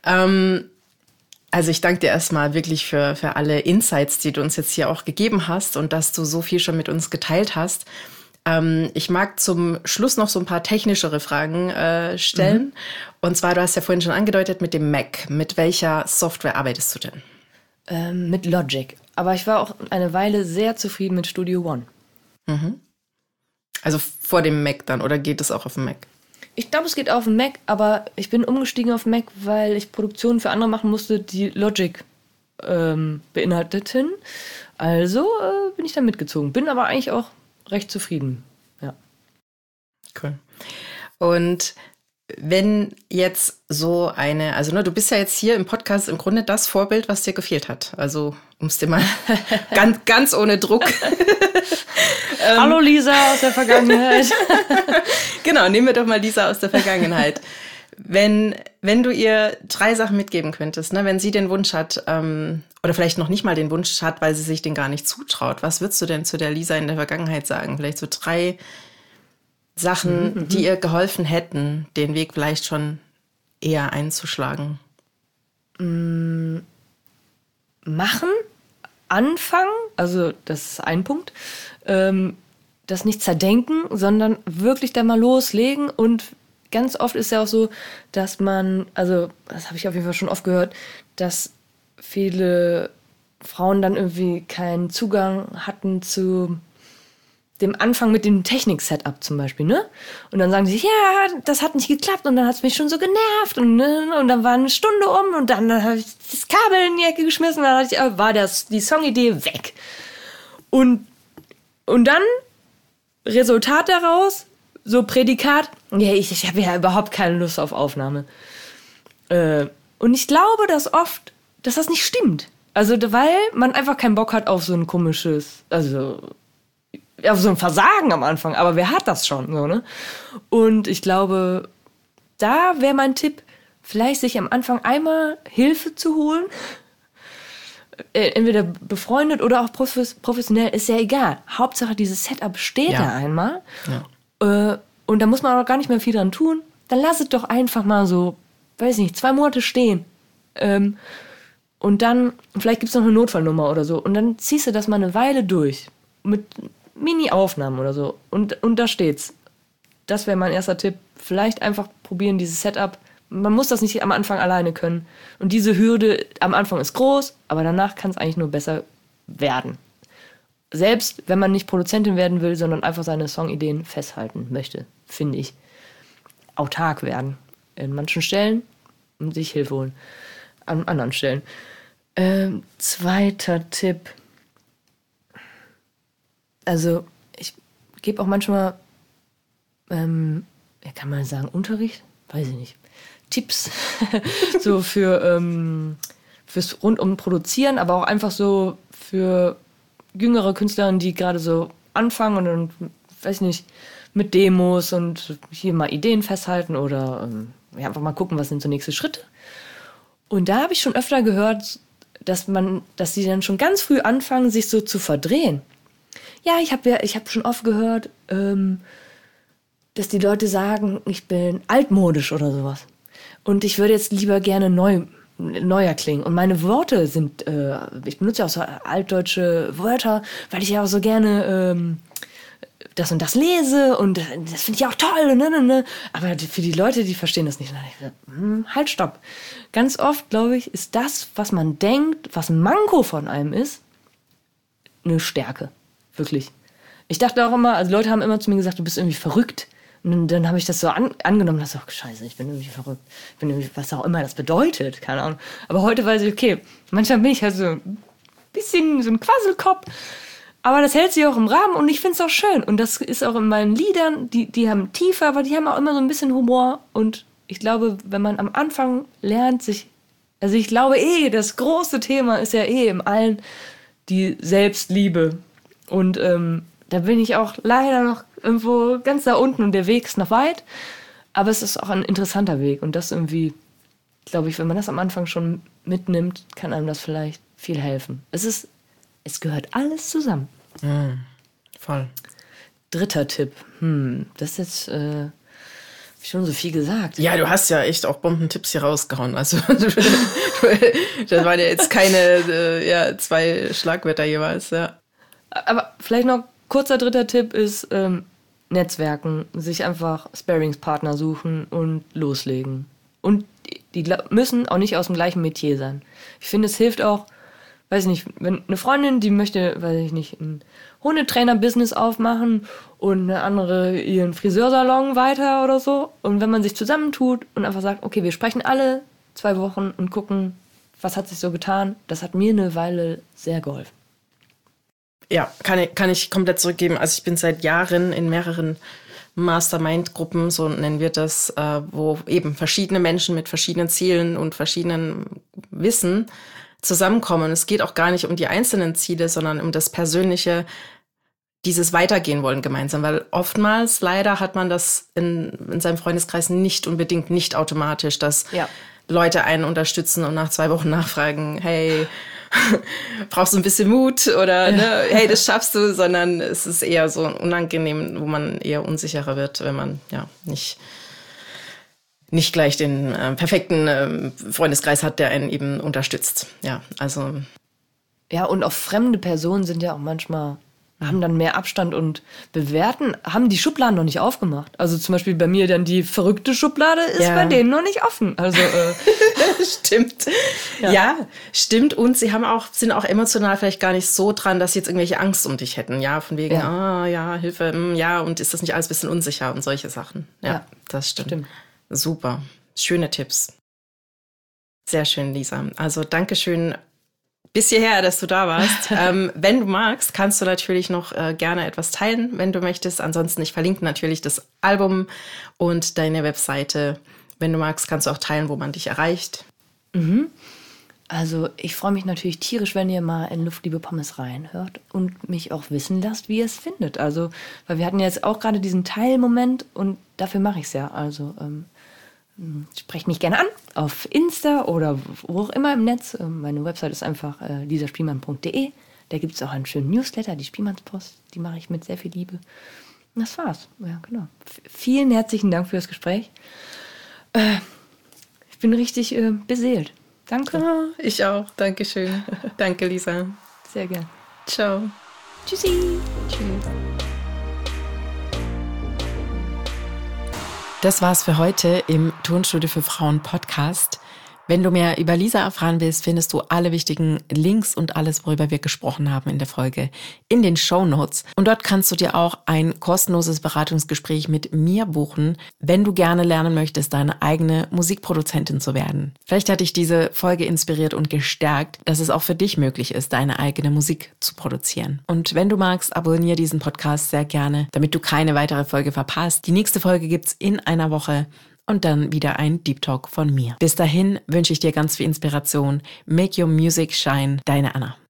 S1: also ich danke dir erstmal wirklich für alle Insights, die du uns jetzt hier auch gegeben hast und dass du so viel schon mit uns geteilt hast. Ich mag zum Schluss noch so ein paar technischere Fragen stellen. Und zwar, du hast ja vorhin schon angedeutet mit dem Mac. Mit welcher Software arbeitest du denn?
S2: Mit Logic. Aber ich war auch eine Weile sehr zufrieden mit Studio One.
S1: Mhm. Also vor dem Mac dann, oder geht es auch auf dem Mac?
S2: Ich glaube, es geht auf dem Mac, aber ich bin umgestiegen auf Mac, weil ich Produktionen für andere machen musste, die Logic beinhalteten. Also bin ich da mitgezogen. Bin aber eigentlich auch recht zufrieden. Ja.
S1: Cool. Und wenn jetzt so also du bist ja jetzt hier im Podcast im Grunde das Vorbild, was dir gefehlt hat. Also, um es dir mal ganz ohne Druck.
S2: Hallo Lisa aus der Vergangenheit.
S1: Genau, nehmen wir doch mal Lisa aus der Vergangenheit. Wenn du ihr 3 Sachen mitgeben könntest, ne, wenn sie den Wunsch hat, oder vielleicht noch nicht mal den Wunsch hat, weil sie sich den gar nicht zutraut, was würdest du denn zu der Lisa in der Vergangenheit sagen? Vielleicht so 3 Sachen, die ihr geholfen hätten, den Weg vielleicht schon eher einzuschlagen?
S2: Machen, anfangen, also das ist ein Punkt, das nicht zerdenken, sondern wirklich da mal loslegen. Und ganz oft ist ja auch so, dass man, also das habe ich auf jeden Fall schon oft gehört, dass viele Frauen dann irgendwie keinen Zugang hatten zu dem Anfang mit dem Technik-Setup zum Beispiel, ne? Und dann sagen sie, ja, das hat nicht geklappt und dann hat es mich schon so genervt und dann war eine Stunde um und dann habe ich das Kabel in die Ecke geschmissen und dann war die Songidee weg. Und dann Resultat daraus, so Prädikat, ja, ich habe ja überhaupt keine Lust auf Aufnahme. Und ich glaube, dass das nicht stimmt. Also, weil man einfach keinen Bock hat auf so ein komisches, also auf so ein Versagen am Anfang, aber wer hat das schon, so, ne? Und ich glaube, da wäre mein Tipp, vielleicht sich am Anfang einmal Hilfe zu holen. Entweder befreundet oder auch professionell, ist ja egal. Hauptsache, dieses Setup steht da einmal. Ja. Und da muss man auch gar nicht mehr viel dran tun. Dann lass es doch einfach mal so, weiß nicht, 2 Monate stehen. Und dann, vielleicht gibt es noch eine Notfallnummer oder so. Und dann ziehst du das mal eine Weile durch. Mit Mini-Aufnahmen oder so. Und da steht's. Das wäre mein erster Tipp. Vielleicht einfach probieren, dieses Setup. Man muss das nicht am Anfang alleine können. Und diese Hürde am Anfang ist groß, aber danach kann es eigentlich nur besser werden. Selbst wenn man nicht Produzentin werden will, sondern einfach seine Songideen festhalten möchte, finde ich. Autark werden. In manchen Stellen und sich Hilfe holen. An anderen Stellen. Zweiter Tipp. Also, ich gebe auch manchmal, kann man sagen, Unterricht? Weiß ich nicht. Tipps. So fürs rundum Produzieren, aber auch einfach so für jüngere Künstlerinnen, die gerade so anfangen und dann weiß nicht, mit Demos und hier mal Ideen festhalten oder einfach mal gucken, was sind so nächste Schritte. Und da habe ich schon öfter gehört, dass sie dann schon ganz früh anfangen, sich so zu verdrehen. Ja, ich hab schon oft gehört, dass die Leute sagen, ich bin altmodisch oder sowas. Und ich würde jetzt lieber gerne neuer klingen. Und meine Worte sind, ich benutze ja auch so altdeutsche Wörter, weil ich ja auch so gerne das und das lese und das finde ich auch toll. Ne. Aber für die Leute, die verstehen das nicht. Halt, stopp. Ganz oft, glaube ich, ist das, was man denkt, was ein Manko von einem ist, eine Stärke. Wirklich. Ich dachte auch immer, also Leute haben immer zu mir gesagt, du bist irgendwie verrückt. Und dann habe ich das so angenommen, dass scheiße, ich bin irgendwie verrückt. Ich bin irgendwie, was auch immer das bedeutet, keine Ahnung. Aber heute weiß ich, okay, manchmal bin ich halt so ein bisschen so ein Quasselkopf. Aber das hält sich auch im Rahmen und ich finde es auch schön. Und das ist auch in meinen Liedern, die haben Tiefe, aber die haben auch immer so ein bisschen Humor. Und ich glaube, wenn man am Anfang lernt, ich glaube das große Thema ist ja im Allen die Selbstliebe. Und da bin ich auch leider noch irgendwo ganz da unten und der Weg ist noch weit. Aber es ist auch ein interessanter Weg. Und das irgendwie, glaube ich, wenn man das am Anfang schon mitnimmt, kann einem das vielleicht viel helfen. Es gehört alles zusammen.
S3: Voll.
S2: 3. Tipp. Das ist jetzt schon so viel gesagt.
S3: Ja, du hast ja echt auch Bombentipps hier rausgehauen. Also das waren ja jetzt keine 2 Schlagwörter jeweils. Ja.
S2: Aber vielleicht noch kurzer 3. Tipp ist Netzwerken, sich einfach Sparringspartner suchen und loslegen. Und die müssen auch nicht aus dem gleichen Metier sein. Ich finde, es hilft auch, weiß ich nicht, wenn eine Freundin, die möchte, weiß ich nicht, ein Hundetrainer-Business aufmachen und eine andere ihren Friseursalon weiter oder so. Und wenn man sich zusammentut und einfach sagt, okay, wir sprechen alle 2 Wochen und gucken, was hat sich so getan, das hat mir eine Weile sehr geholfen.
S3: Ja, kann ich komplett zurückgeben. Also ich bin seit Jahren in mehreren Mastermind-Gruppen, so nennen wir das, wo eben verschiedene Menschen mit verschiedenen Zielen und verschiedenen Wissen zusammenkommen. Es geht auch gar nicht um die einzelnen Ziele, sondern um das Persönliche, dieses Weitergehen wollen gemeinsam. Weil oftmals, leider, hat man das in seinem Freundeskreis nicht automatisch, dass Leute einen unterstützen und nach 2 Wochen nachfragen, hey, brauchst du ein bisschen Mut oder ne, hey, das schaffst du, sondern es ist eher so unangenehm, wo man eher unsicherer wird, wenn man nicht gleich den perfekten Freundeskreis hat, der einen eben unterstützt. Ja, also.
S2: Ja, und auch fremde Personen sind ja auch manchmal, haben dann mehr Abstand und haben die Schubladen noch nicht aufgemacht. Also zum Beispiel bei mir dann die verrückte Schublade ist bei denen noch nicht offen. Also
S3: Stimmt. Ja, stimmt. Und sie sind auch emotional vielleicht gar nicht so dran, dass sie jetzt irgendwelche Angst um dich hätten. Ja, von wegen, Hilfe, und ist das nicht alles ein bisschen unsicher und solche Sachen. Ja, das stimmt. Super. Schöne Tipps. Sehr schön, Lisa. Also Dankeschön bis hierher, dass du da warst. Wenn du magst, kannst du natürlich noch gerne etwas teilen, wenn du möchtest. Ansonsten, ich verlinke natürlich das Album und deine Webseite. Wenn du magst, kannst du auch teilen, wo man dich erreicht.
S2: Also ich freue mich natürlich tierisch, wenn ihr mal in Luft, Liebe, Pommes reinhört und mich auch wissen lasst, wie ihr es findet. Also, weil wir hatten jetzt auch gerade diesen Teilmoment und dafür mache ich es ja. Also sprecht mich gerne an auf Insta oder wo auch immer im Netz. Meine Website ist einfach lisaspielmann.de. Da gibt es auch einen schönen Newsletter, die Spielmannspost. Die mache ich mit sehr viel Liebe. Und das war's. Ja, genau. Vielen herzlichen Dank für das Gespräch. Ich bin richtig beseelt. Danke.
S3: Oh, ich auch. Dankeschön. Danke, Lisa.
S2: Sehr gern.
S3: Ciao.
S2: Tschüssi.
S3: Tschüss.
S1: Das war's für heute im Tonstudio für Frauen Podcast. Wenn du mehr über Lisa erfahren willst, findest du alle wichtigen Links und alles, worüber wir gesprochen haben in der Folge, in den Shownotes. Und dort kannst du dir auch ein kostenloses Beratungsgespräch mit mir buchen, wenn du gerne lernen möchtest, deine eigene Musikproduzentin zu werden. Vielleicht hat dich diese Folge inspiriert und gestärkt, dass es auch für dich möglich ist, deine eigene Musik zu produzieren. Und wenn du magst, abonniere diesen Podcast sehr gerne, damit du keine weitere Folge verpasst. Die nächste Folge gibt's in einer Woche. Und dann wieder ein Deep Talk von mir. Bis dahin wünsche ich dir ganz viel Inspiration. Make your music shine. Deine Anna.